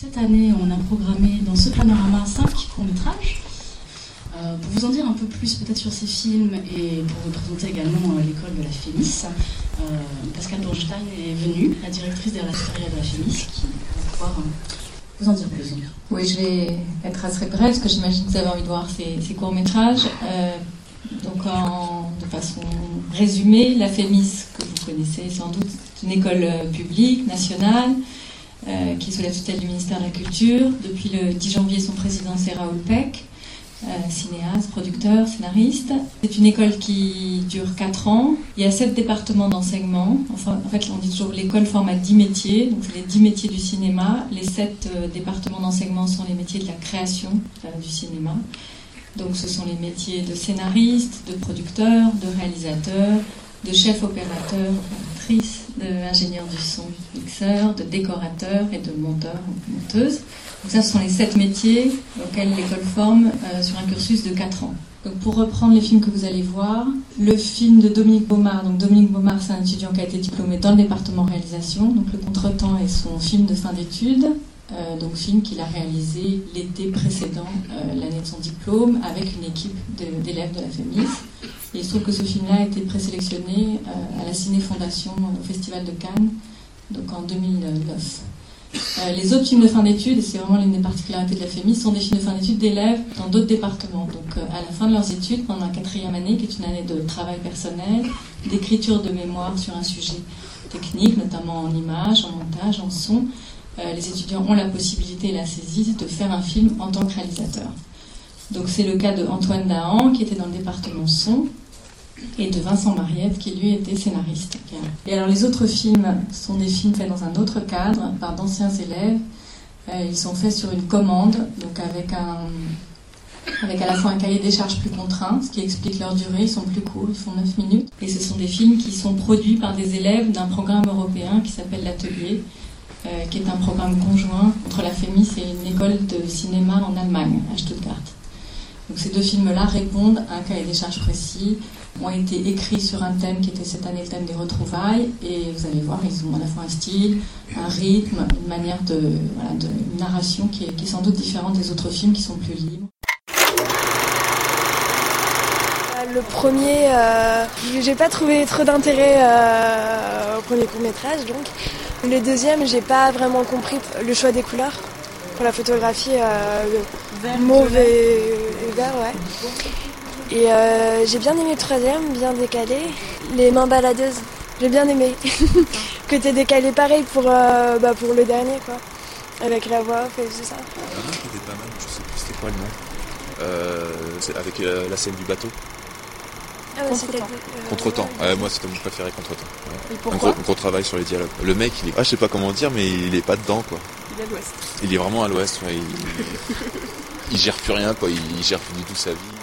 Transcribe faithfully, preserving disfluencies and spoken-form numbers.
Cette année, on a programmé dans ce panorama cinq courts-métrages. Euh, pour vous en dire un peu plus peut-être sur ces films et pour représenter également euh, l'école de la Fémis, euh, Pascale Dornstein est venue, la directrice des relations extérieures de la Fémis, qui va pouvoir euh, vous en dire plus. Oui, je vais être assez brève parce que j'imagine que vous avez envie de voir ces, ces courts-métrages. Euh, donc, en, de façon résumée, la Fémis, que vous connaissez sans doute, c'est une école publique, nationale, euh, qui est sous la tutelle du ministère de la Culture. Depuis le dix janvier, son président, c'est Raoul Peck. Euh, cinéaste, producteur, scénariste. C'est une école qui dure quatre ans. Il y a sept départements d'enseignement. Enfin, en fait, on dit toujours que l'école forme à dix métiers. Donc, c'est les dix métiers du cinéma. Les sept euh, départements d'enseignement sont les métiers de la création euh, du cinéma. Donc, ce sont les métiers de scénariste, de producteur, de réalisateur, de chef opérateur, opératrice, d'ingénieur du son, mixeur, de décorateur et de monteur ou monteuse. Donc ça, ce sont les sept métiers auxquels l'école forme euh, sur un cursus de quatre ans. Donc pour reprendre les films que vous allez voir, le film de Dominique Baumard. Donc Dominique Baumard, c'est un étudiant qui a été diplômé dans le département réalisation. Donc Le Contretemps est son film de fin d'études. Euh, donc film qu'il a réalisé l'été précédent, euh, l'année de son diplôme, avec une équipe de, d'élèves de la Fémis. Et il se trouve que ce film-là a été présélectionné euh, à la Ciné Fondation euh, au Festival de Cannes, donc en deux mille neuf. Euh, les autres films de fin d'études, et c'est vraiment l'une des particularités de la Fémis, sont des films de fin d'études d'élèves dans d'autres départements. Donc euh, à la fin de leurs études, pendant la quatrième année, qui est une année de travail personnel, d'écriture de mémoire sur un sujet technique, notamment en images, en montage, en son, euh, les étudiants ont la possibilité et la saisie de faire un film en tant que réalisateur. Donc c'est le cas de Antoine Dahan, qui était dans le département son, et de Vincent Mariette, qui lui était scénariste. Et alors les autres films sont des films faits dans un autre cadre, par d'anciens élèves. Euh, ils sont faits sur une commande, donc avec, un, avec à la fois un cahier des charges plus contraint, ce qui explique leur durée, ils sont plus courts, ils font neuf minutes. Et ce sont des films qui sont produits par des élèves d'un programme européen qui s'appelle l'Atelier, euh, qui est un programme conjoint entre la Fémis et une école de cinéma en Allemagne, à Stuttgart. Donc ces deux films-là répondent à un cahier des charges précis, ont été écrits sur un thème qui était cette année le thème des retrouvailles, et vous allez voir, ils ont à la fois un style, un rythme, une manière de, voilà, de une narration qui est, qui est sans doute différente des autres films qui sont plus libres. Le premier, euh, j'ai pas trouvé trop d'intérêt euh, au premier court-métrage, donc. Le deuxième, j'ai pas vraiment compris le choix des couleurs. Pour la photographie, euh, mauve et vert, ouais. Et euh, j'ai bien aimé le troisième, bien décalé. Les mains baladeuses, j'ai bien aimé. Côté décalé, pareil pour, euh, bah, pour le dernier, quoi. Avec la voix off et tout ça. Un autre qui était pas mal, je sais plus c'était quoi le nom. Euh, c'est avec euh, la scène du bateau. Ah ouais, c'était... Euh, Contretemps. Ouais, moi, c'était mon préféré, Contretemps. Ouais. Et pourquoi ? Un gros, gros travail sur les dialogues. Le mec, il est... Ah, je sais pas comment dire, mais il est pas dedans, quoi. Il est à l'ouest. Il est vraiment à l'ouest, ouais. Il, il gère plus rien, quoi. Il, il gère plus du tout sa vie.